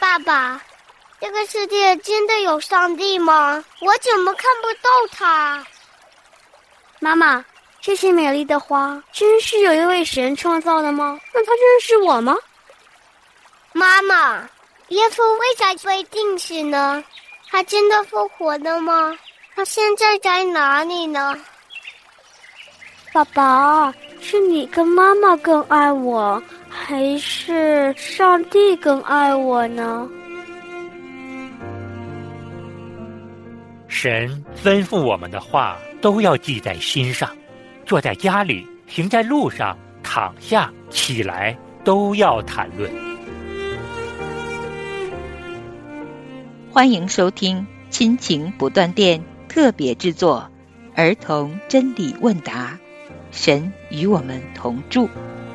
爸爸，这个世界真的有上帝吗？我怎么看不到他？ 妈妈，这些美丽的花真是有一位神创造的吗？那他认识我吗？ 妈妈，耶稣为啥被钉死呢？他真的复活了吗？他现在在哪里呢？ 爸爸，是你跟妈妈更爱我，还是上帝更爱我呢？ 神吩咐我们的话都要记在心上，坐在家里，行在路上，躺下起来，都要谈论。 欢迎收听亲情不断电特别制作儿童真理问答，神与我们同住。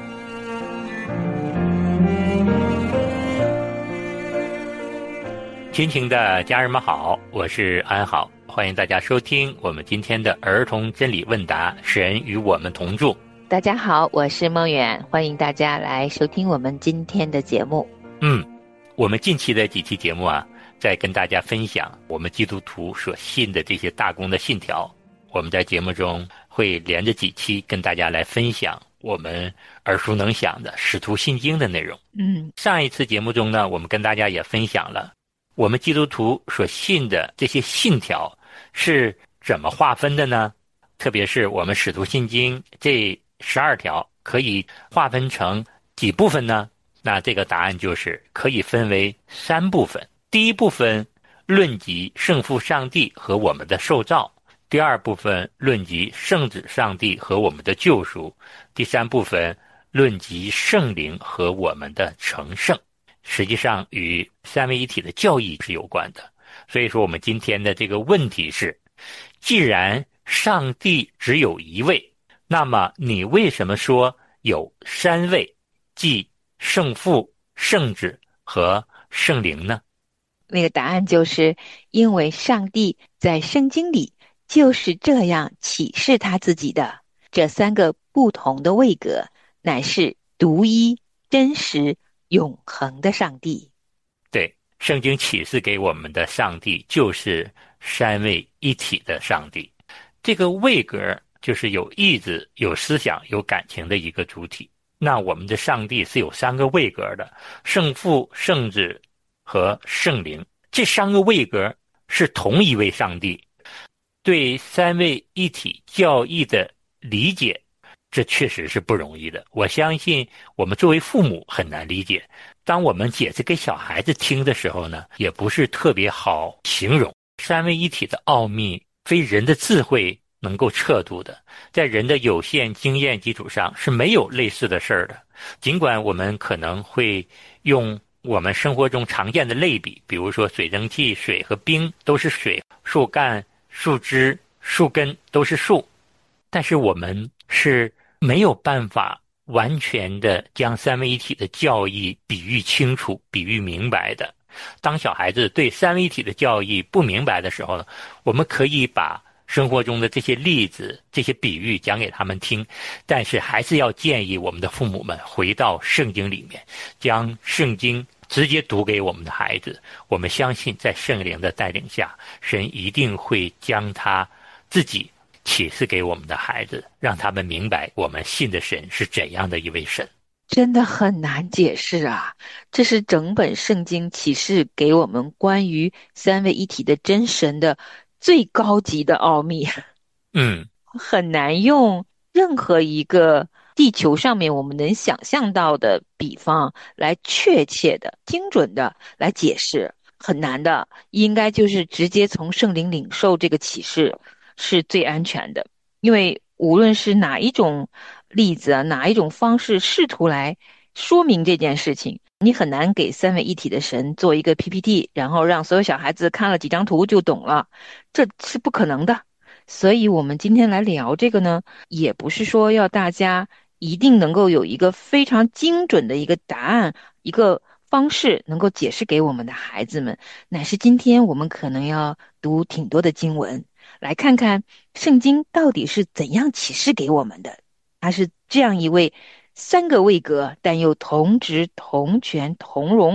亲情的家人们好，我是安好，欢迎大家收听我们今天的儿童真理问答，神与我们同住。 大家好，我是梦远，欢迎大家来收听我们今天的节目。 我们近期的几期节目在跟大家分享我们基督徒所信的这些大公的信条。我们在节目中会连着几期跟大家来分享我们耳熟能详的使徒信经的内容。上一次节目中呢，我们跟大家也分享了我们基督徒所信的这些信条是怎么划分的呢？特别是我们使徒信经这12条可以划分成几部分呢？那这个答案就是可以分为3部分。第一部分论及圣父上帝和我们的受造，第二部分论及圣子上帝和我们的救赎，第3部分论及圣灵和我们的成圣。实际上与三位一体的教义是有关的。所以说我们今天的这个问题是，既然上帝只有一位，那么你为什么说有3位，即圣父、圣子和圣灵呢？ 那个答案就是因为上帝在圣经里就是这样启示他自己的。这3个不同的位格乃是独一、真实、永恒的上帝。 对，圣经启示给我们的上帝就是3位一体的上帝。这个位格就是有意志、有思想、有感情的一个主体。那我们的上帝是有3个位格的，圣父、圣子和圣灵。这3个位格是同一位上帝。对3位一体教义的理解，这确实是不容易的。我相信我们作为父母很难理解，当我们解释给小孩子听的时候呢，也不是特别好形容。3位一体的奥秘非人的智慧能够测度的，在人的有限经验基础上是没有类似的事儿的。尽管我们可能会用我们生活中常见的类比，比如说水蒸气、水和冰都是水，树干、树枝、树根都是树，但是我们是没有办法完全的将3位一体的教义比喻清楚、比喻明白的。当小孩子对3位一体的教义不明白的时候呢，我们可以把生活中的这些例子、这些比喻讲给他们听，但是还是要建议我们的父母们回到圣经里面，将圣经直接读给我们的孩子。我们相信在圣灵的带领下，神一定会将他自己启示给我们的孩子，让他们明白我们信的神是怎样的一位神。 真的很难解释啊！这是整本圣经启示给我们关于3位一体的真神的最高级的奥秘。很难用任何一个地球上面我们能想象到的比方来确切的、精准的来解释，很难的。应该就是直接从圣灵领受这个启示是最安全的，因为无论是哪一种例子哪一种方式试图来说明这件事情，你很难给3位一体的神做一个 PPT， 然后让所有小孩子看了几张图就懂了，这是不可能的。所以我们今天来聊这个呢，也不是说要大家一定能够有一个非常精准的一个答案，一个方式能够解释给我们的孩子们，乃是今天我们可能要读挺多的经文，来看看圣经到底是怎样启示给我们的。他是这样一位3个位格但又同职同权同荣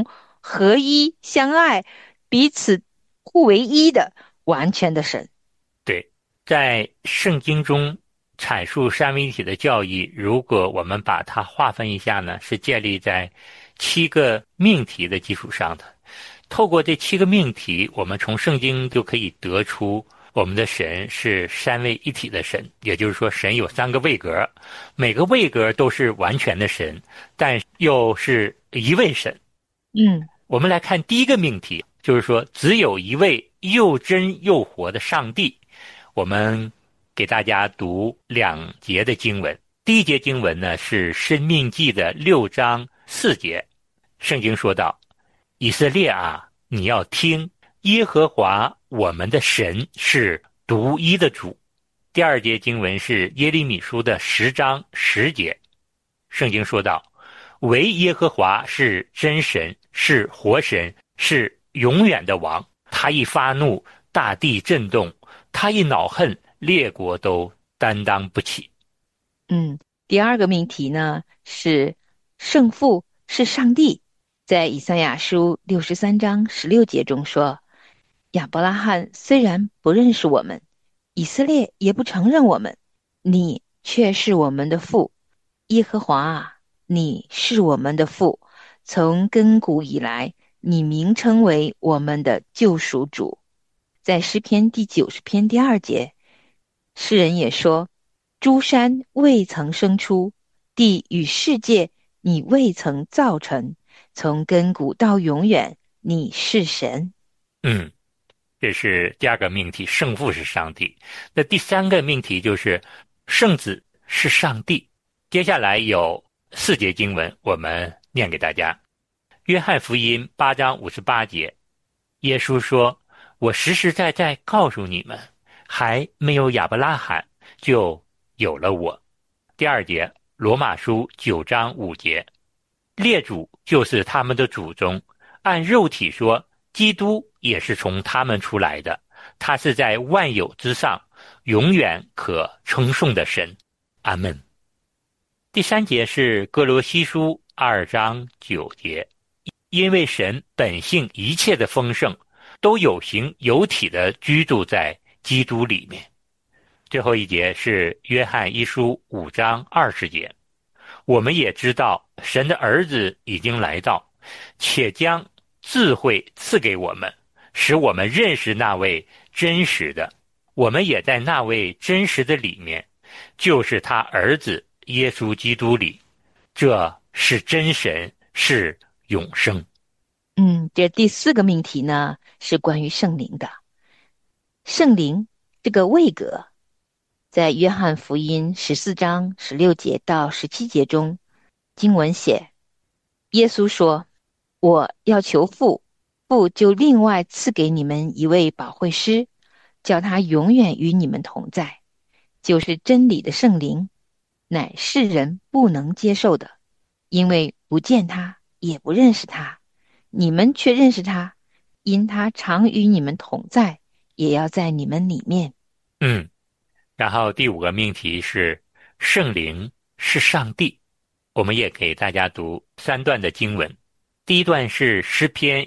合一相爱，彼此互为一的完全的神。 对，在圣经中阐述三位一体的教义，如果我们把它划分一下呢，是建立在7个命题的基础上的。透过这7个命题，我们从圣经就可以得出我们的神是三位一体的神，也就是说神有3个位格，每个位格都是完全的神，但又是一位神。我们来看第一个命题，就是说只有一位又真又活的上帝。我们给大家读2节的经文。第一节经文呢是申命记的6章4节，圣经说道：以色列啊，你要听，耶和华我们的神是独一的主。第2节经文是耶利米书的10章10节，圣经说道：唯耶和华是真神，是活神，是永远的王。他一发怒，大地震动；他一恼恨，列国都担当不起。 第2个命题呢是圣父是上帝。在以赛亚书63章16节中说：亚伯拉罕虽然不认识我们，以色列也不承认我们，你却是我们的父。耶和华啊，你是我们的父，从亘古以来，你名称为我们的救赎主。在诗篇第90篇第2节，诗人也说：诸山未曾生出，地与世界你未曾造成，从亘古到永远，你是神。 这是第2个命题，圣父是上帝。那第3个命题就是圣子是上帝。接下来有4节经文，我们念给大家。约翰福音8章58节，耶稣说：我实实在在告诉你们，还没有亚伯拉罕，就有了我。第2节，罗马书9章5节，列祖就是他们的祖宗，按肉体说，基督也是从他们出来的，他是在万有之上，永远可称颂的神。阿们。第3节是哥罗西书2章9节，因为神本性一切的丰盛，都有形有体的居住在基督里面。最后一节是约翰一书5章20节，我们也知道神的儿子已经来到，且将智慧赐给我们，使我们认识那位真实的。我们也在那位真实的里面，就是他儿子耶稣基督里，这是真神，是永生。 这第4个命题呢是关于圣灵的。圣灵这个位格，在约翰福音14章16节到17节中，经文写：耶稣说，我要求父，父就另外赐给你们一位保惠师，叫他永远与你们同在，就是真理的圣灵，乃世人不能接受的，因为不见他，也不认识他。你们却认识他，因他常与你们同在，也要在你们里面。 然后第5个命题是圣灵是上帝。我们也给大家读3段的经文。第1段是诗篇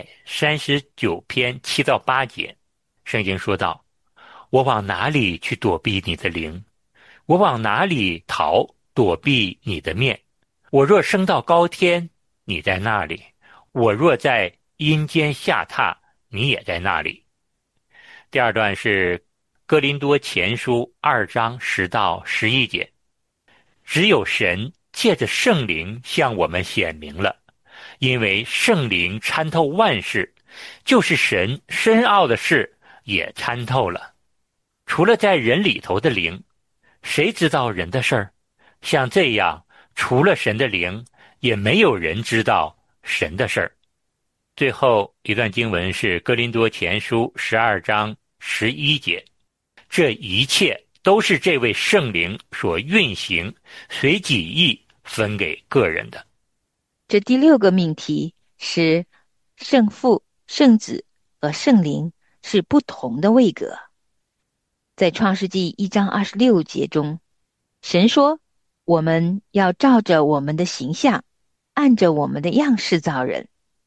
139篇7到8节，圣经说道：我往哪里去躲避你的灵？我往哪里逃躲避你的面？我若升到高天，你在那里；我若在阴间下榻，你也在那里。第2段是哥林多前书2章10到11节，只有神借着圣灵向我们显明了，因为圣灵参透万事，就是神深奥的事也参透了。除了在人里头的灵，谁知道人的事儿？像这样，除了神的灵，也没有人知道神的事儿。最后一段经文是哥林多前书12章11节，这一切都是这位圣灵所运行，随己意分给个人的。 这第6个命题是圣父、圣子和圣灵是不同的位格。在创世纪1章26节中，神说，我们要照着我们的形象，按着我们的样式造人。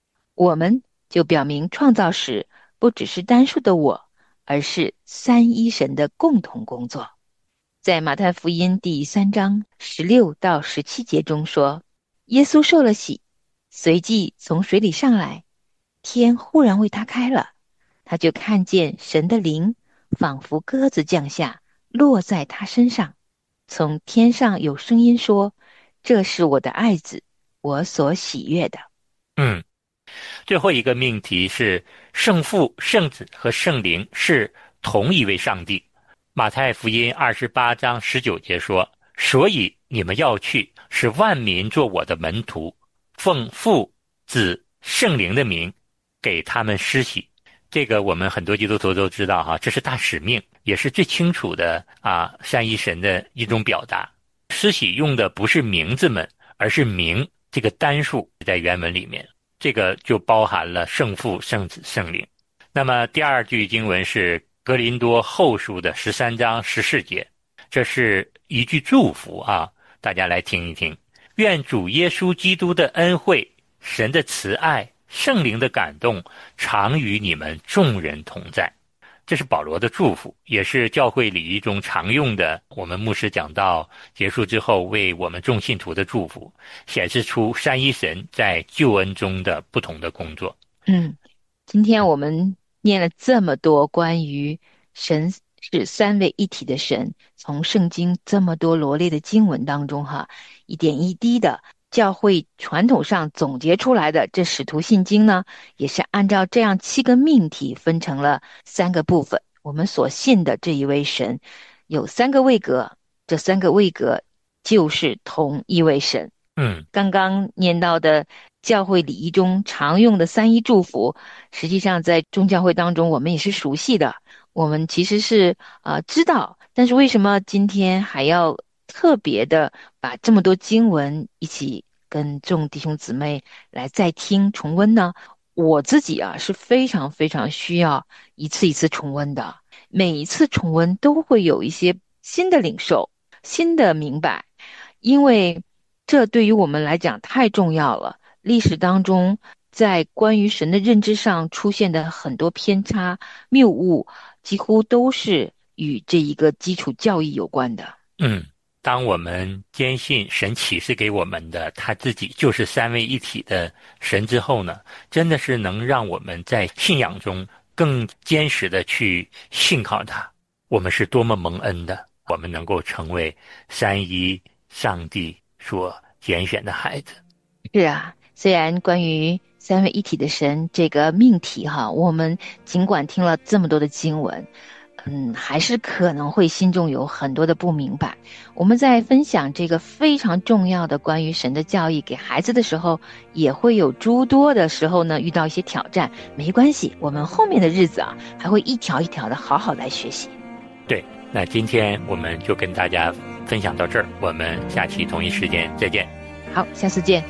我们就表明创造史不只是单数的我，而是三一神的共同工作。在马太福音第3章16到17节中说，耶稣受了洗，随即从水里上来，天忽然为他开了，他就看见神的灵仿佛鸽子降下，落在他身上。从天上有声音说，这是我的爱子，我所喜悦的。 最后一个命题是圣父、圣子和圣灵是同一位上帝。马太福音28章19节说，所以你们要去，使万民做我的门徒，奉父、子、圣灵的名给他们施洗。这个我们很多基督徒都知道哈，这是大使命，也是最清楚的三一神的一种表达。施洗用的不是名字们，而是名这个单数，在原文里面这个就包含了圣父、圣子、圣灵。那么第二句经文是哥林多后书的13章14节，这是一句祝福啊，大家来听一听。愿主耶稣基督的恩惠、神的慈爱、圣灵的感动常与你们众人同在。这是保罗的祝福，也是教会礼仪中常用的，我们牧师讲道结束之后为我们众信徒的祝福，显示出三一神在救恩中的不同的工作。 今天我们念了这么多关于神是三位一体的神，从圣经这么多罗列的经文当中一点一滴的教会传统上总结出来的这使徒信经呢，也是按照这样7个命题分成了3个部分。我们所信的这一位神有3个位格，这3个位格就是同一位神。刚刚念到的教会礼仪中常用的三一祝福，实际上在宗教会当中我们也是熟悉的，我们其实是知道，但是为什么今天还要特别的把这么多经文一起跟众弟兄姊妹来再听重温呢？我自己是非常非常需要一次一次重温的，每一次重温都会有一些新的领受、新的明白，因为这对于我们来讲太重要了。历史当中在关于神的认知上出现的很多偏差、谬误，几乎都是与这一个基础教义有关的。 当我们坚信神启示给我们的他自己就是三位一体的神之后呢，真的是能让我们在信仰中更坚实的去信靠他。我们是多么蒙恩的，我们能够成为三一上帝所拣选的孩子。 是啊，虽然关于三位一体的神这个命题我们尽管听了这么多的经文，还是可能会心中有很多的不明白。我们在分享这个非常重要的关于神的教义给孩子的时候，也会有诸多的时候呢遇到一些挑战。没关系，我们后面的日子还会一条一条的好好来学习。 对，那今天我们就跟大家分享到这儿，我们下期同一时间再见。 好，下次见。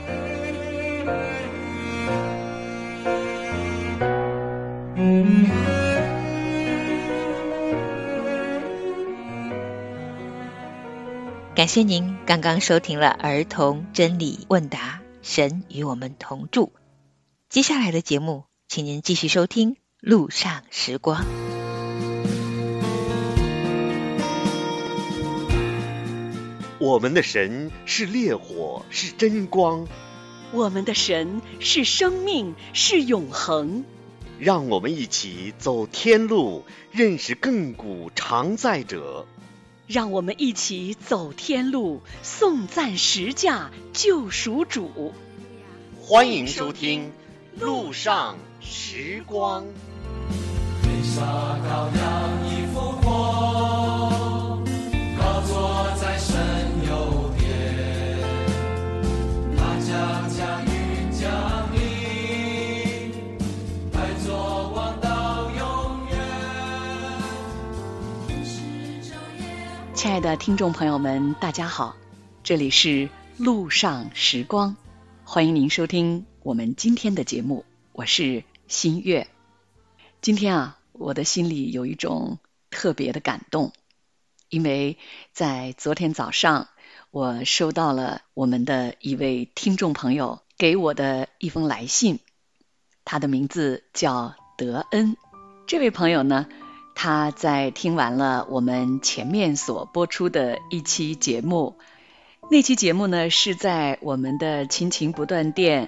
感谢您刚刚收听了儿童真理问答，神与我们同住。接下来的节目，请您继续收听路上时光。 我们的神是烈火，是真光。 我们的神是生命，是永恒。 让我们一起走天路，认识亘古常在者。 让我们一起走天路，颂赞十架救赎主。 欢迎收听路上时光。 天上羔羊已复活，高坐在神右边，他将云降临，来作王到永远。 亲爱的听众朋友们，大家好，这里是路上时光，欢迎您收听我们今天的节目，我是新月。今天我的心里有一种特别的感动，因为在昨天早上我收到了我们的一位听众朋友给我的一封来信。 他的名字叫德恩。这位朋友呢，他在听完了我们前面所播出的一期节目，那期节目呢是在我们的亲情不断电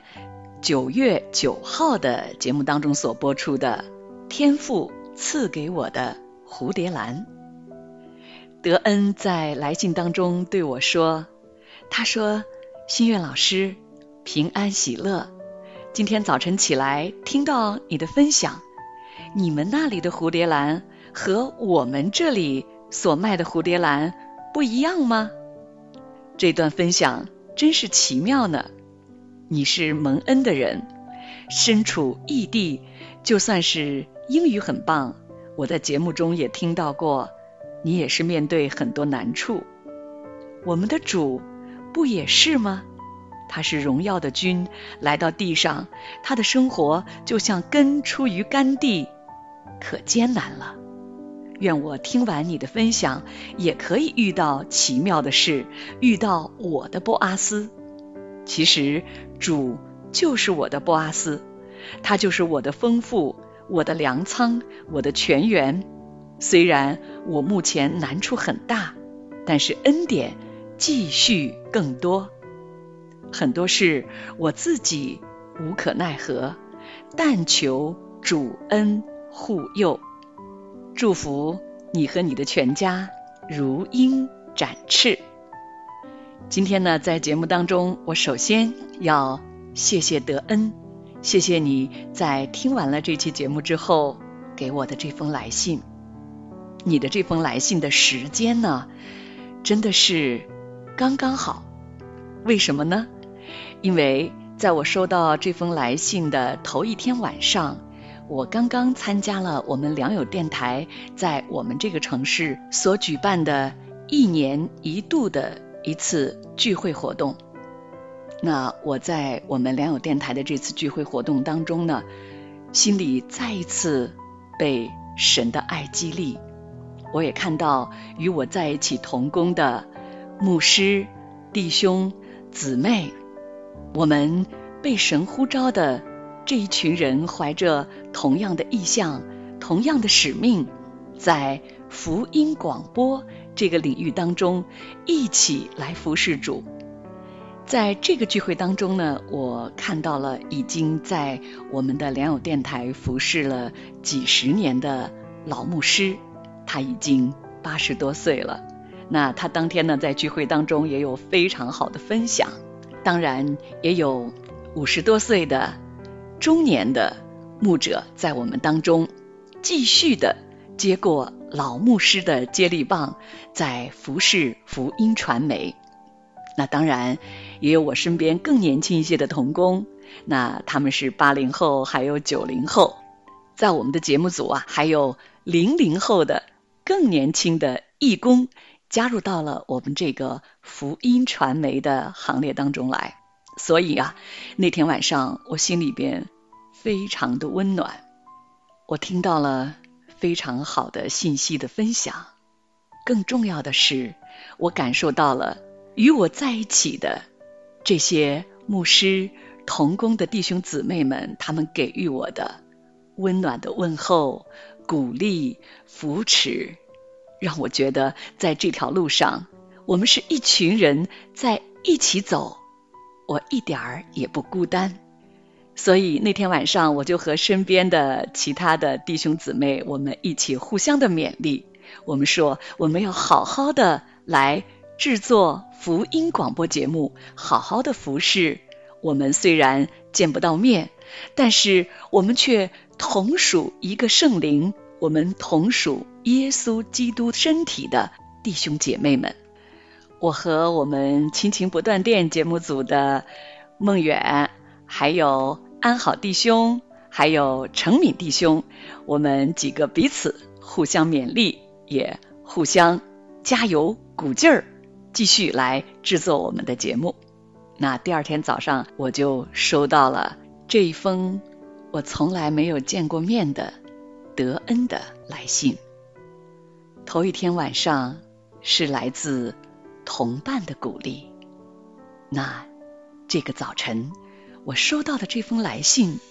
9月9号的节目当中所播出的天父赐给我的蝴蝶兰。德恩在来信当中对我说，他说，新月老师平安喜乐，今天早晨起来听到你的分享，你们那里的蝴蝶兰和我们这里所卖的蝴蝶兰不一样吗？这段分享真是奇妙呢。你是蒙恩的人，身处异地，就算是英语很棒，我在节目中也听到过，你也是面对很多难处。我们的主不也是吗？他是荣耀的君，来到地上，他的生活就像根出于干地，可艰难了。愿我听完你的分享，也可以遇到奇妙的事，遇到我的波阿斯。其实主就是我的波阿斯，他就是我的丰富，我的粮仓，我的泉源。虽然我目前难处很大，但是恩典继续更多。很多事我自己无可奈何，但求主恩护佑。祝福你和你的全家如鹰展翅。今天呢，在节目当中，我首先要谢谢德恩，谢谢你在听完了这期节目之后给我的这封来信。你的这封来信的时间呢，真的是刚刚好。为什么呢？因为在我收到这封来信的头一天晚上，我刚刚参加了我们良友电台在我们这个城市所举办的1年1度的一次聚会活动。那我在我们良友电台的这次聚会活动当中呢，心里再一次被神的爱激励。我也看到与我在一起同工的牧师、弟兄、姊妹，我们被神呼召的这一群人怀着同样的意向，同样的使命，在福音广播这个领域当中一起来服侍主。在这个聚会当中呢，我看到了已经在我们的良友电台服侍了几十年的老牧师，他已经80多岁了。那他当天呢，在聚会当中也有非常好的分享，当然也有50多岁的中年的牧者在我们当中继续的接过老牧师的接力棒，在服侍福音传媒。那当然也有我身边更年轻一些的同工，那他们是80后还有90后，在我们的节目组啊，还有00后的更年轻的义工加入到了我们这个福音传媒的行列当中来。所以啊，那天晚上我心里边非常的温暖，我听到了非常好的信息的分享，更重要的是我感受到了与我在一起的这些牧师同工的弟兄姊妹们，他们给予我的温暖的问候、鼓励、扶持，让我觉得在这条路上我们是一群人在一起走，我一点儿也不孤单。所以那天晚上我就和身边的其他的弟兄姊妹，我们一起互相的勉励，我们说我们要好好的来制作福音广播节目，好好的服侍。我们虽然见不到面，但是我们却同属一个圣灵，我们同属耶稣基督身体的弟兄姐妹们。我和我们亲情不断电节目组的孟远，还有安好弟兄，还有程敏弟兄，我们几个彼此互相勉励，也互相加油鼓劲儿，继续来制作我们的节目。那第二天早上我就收到了这一封我从来没有见过面的德恩的来信。头一天晚上是来自同伴的鼓励，那这个早晨我收到的这封来信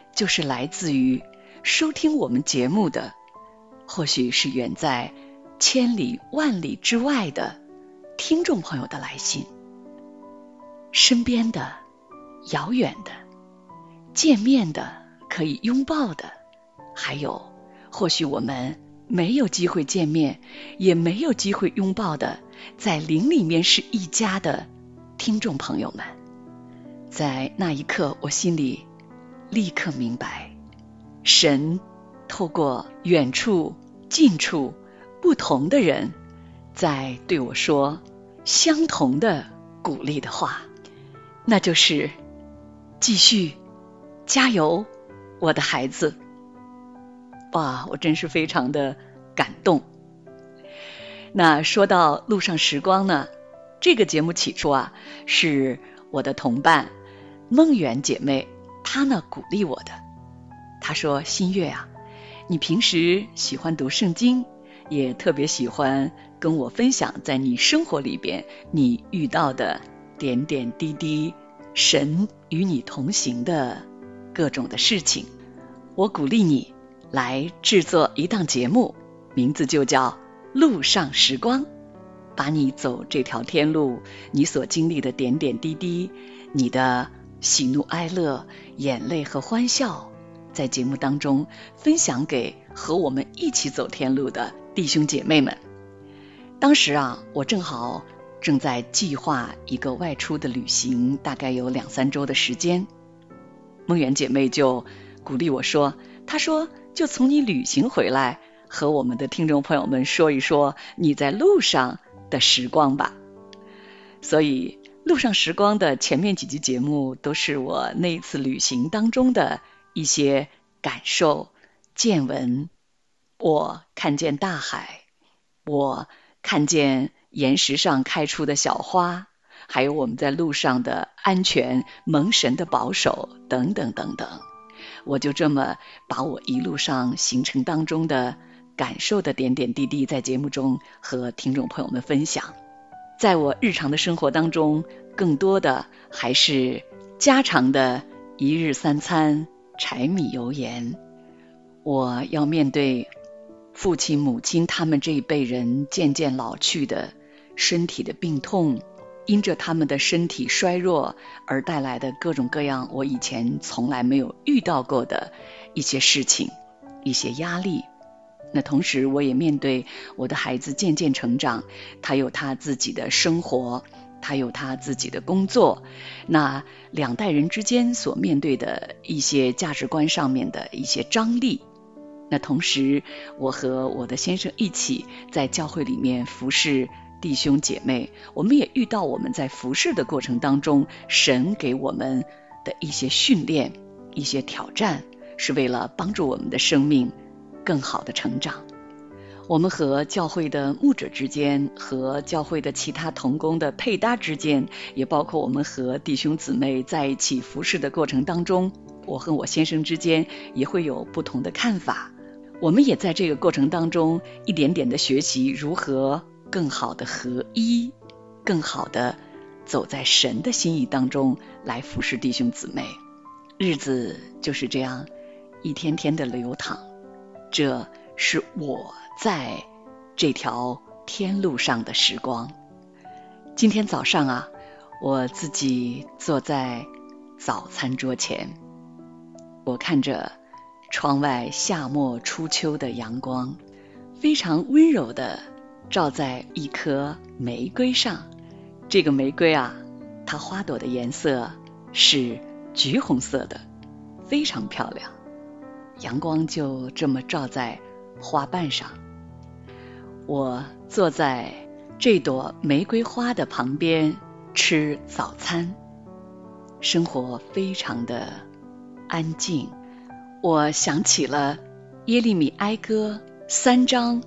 就是来自于收听我们节目的，或许是远在千里万里之外的听众朋友的来信。身边的、遥远的、见面的、可以拥抱的，还有或许我们没有机会见面，也没有机会拥抱的，在灵里面是一家的听众朋友们。在那一刻，我心里立刻明白，神透过远处、近处不同的人，在对我说相同的鼓励的话，那就是继续加油，我的孩子。哇，我真是非常的感动。那说到路上时光呢，这个节目起初是我的同伴梦圆姐妹，她呢鼓励我的。她说，新月你平时喜欢读圣经，也特别喜欢跟我分享在你生活里边你遇到的点点滴滴，神与你同行的各种的事情。我鼓励你来制作一档节目，名字就叫路上时光，把你走这条天路，你所经历的点点滴滴，你的喜怒哀乐、眼泪和欢笑，在节目当中分享给和我们一起走天路的弟兄姐妹们。当时我正好正在计划一个外出的旅行，大概有2-3周的时间。梦圆姐妹就鼓励我说，她说就从你旅行回来，和我们的听众朋友们说一说你在路上的时光吧。所以路上时光的前面几集节目都是我那一次旅行当中的一些感受、见闻。我看见大海，我看见岩石上开出的小花，还有我们在路上的安全、蒙神的保守等等等等。我就这么把我一路上行程当中的感受的点点滴滴在节目中和听众朋友们分享。在我日常的生活当中，更多的还是家常的一日3餐、柴米油盐。我要面对父亲母亲他们这一辈人渐渐老去的身体的病痛，因着他们的身体衰弱而带来的各种各样我以前从来没有遇到过的一些事情、一些压力。那同时我也面对我的孩子渐渐成长，他有他自己的生活，他有他自己的工作，那2代人之间所面对的一些价值观上面的一些张力。那同时我和我的先生一起在教会里面服侍弟兄姐妹，我们也遇到我们在服侍的过程当中，神给我们的一些训练、一些挑战，是为了帮助我们的生命更好的成长。我们和教会的牧者之间，和教会的其他同工的配搭之间，也包括我们和弟兄姊妹在一起服侍的过程当中，我和我先生之间也会有不同的看法。我们也在这个过程当中一点点的学习如何更好的合一，更好的走在神的心意当中来服侍弟兄姊妹。日子就是这样一天天的流淌，这是我在这条天路上的时光。今天早上我自己坐在早餐桌前，我看着窗外夏末初秋的阳光，非常温柔的照在一颗玫瑰上。这个玫瑰它花朵的颜色是橘红色的，非常漂亮。阳光就这么照在花瓣上，我坐在这朵玫瑰花的旁边吃早餐，生活非常的安静。我想起了耶利米哀歌3章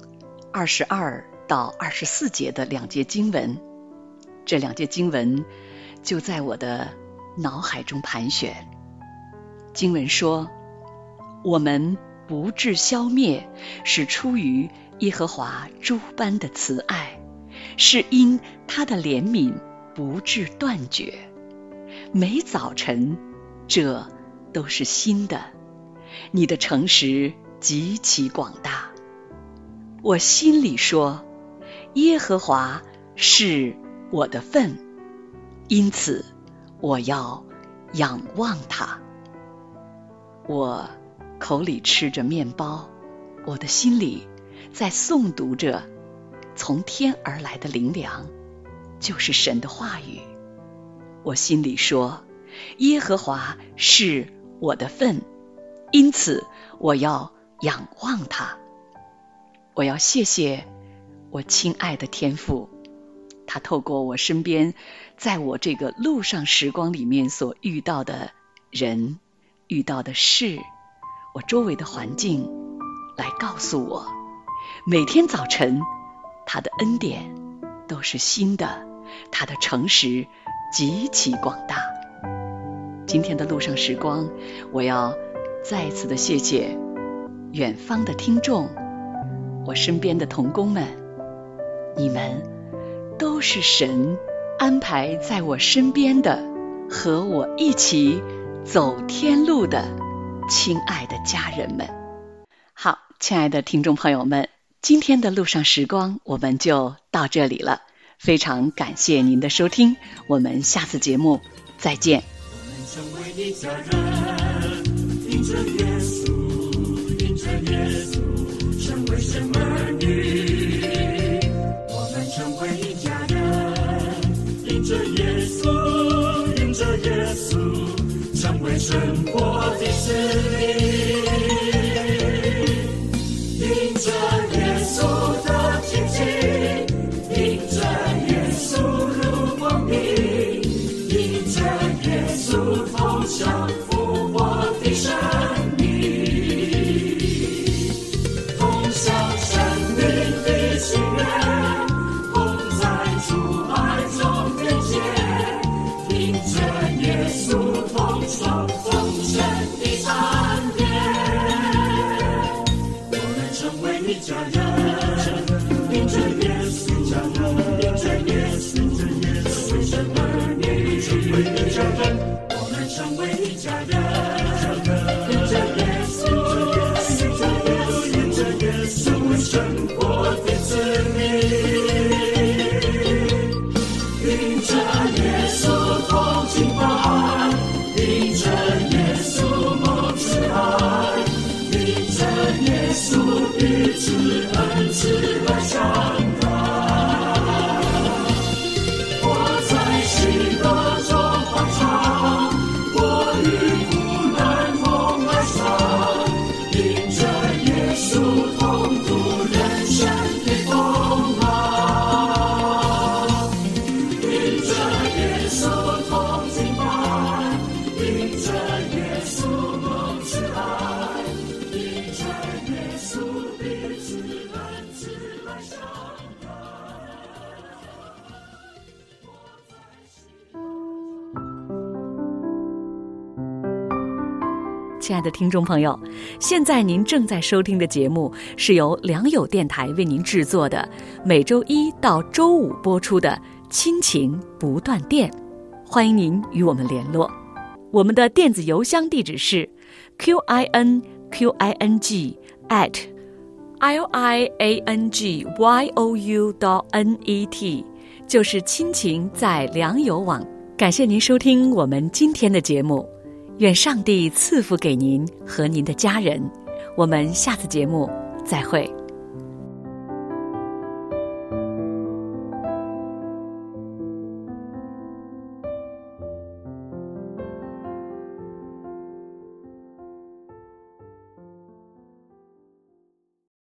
22到24节的2节经文，这2节经文就在我的脑海中盘旋。经文说，我们不致消灭，是出于耶和华诸般的慈爱，是因他的怜悯不致断绝。每早晨这都是新的， 你的诚实极其广大。我心里说，耶和华是我的份，因此我要仰望他。我口里吃着面包，我的心里在诵读着从天而来的灵粮，就是神的话语。我心里说，耶和华是我的份，因此我要仰望他。我要谢谢我亲爱的天父，他透过我身边，在我这个路上时光里面所遇到的人、遇到的事，我周围的环境，来告诉我，每天早晨他的恩典都是新的，他的诚实极其广大。今天的路上时光，我要再次的谢谢远方的听众，我身边的同工们，你们都是神安排在我身边的，和我一起走天路的亲爱的家人们。好，亲爱的听众朋友们，今天的路上时光我们就到这里了，非常感谢您的收听，我们下次节目再见。 我们成为一家人，因着耶稣，因着耶稣，成为神儿女。我们成为一家人，因着耶稣，因着耶稣，成为神国的子民。因着耶稣的亲近，因着耶稣入光明，因着耶稣同享复活的生命，同享生命的喜悦，同在主爱中连结，因着耶稣同享丰盛的恩典。我们成为一家人，因着耶稣，因着耶稣，成为神儿女，成为一家人。我们成为一家人，因着耶稣，因着耶稣，成为神国的子民。因着耶稣同敬拜，因着耶稣蒙慈爱，因着耶稣彼此恩慈来相待。我在喜乐中欢唱，我与苦难同哀伤，因着耶稣同度人生的风浪。因着耶稣同敬拜，因着耶稣蒙慈爱，因着耶稣彼此恩慈来相待。 亲爱的听众朋友，现在您正在收听的节目是由良友电台为您制作的，每周一到周五播出的亲情不断电，欢迎您与我们联络。我们的电子邮箱地址是 QINQING@liangyou.net， 就是亲情在良友网。感谢您收听我们今天的节目，愿上帝赐福给您和您的家人。我们下次节目再会。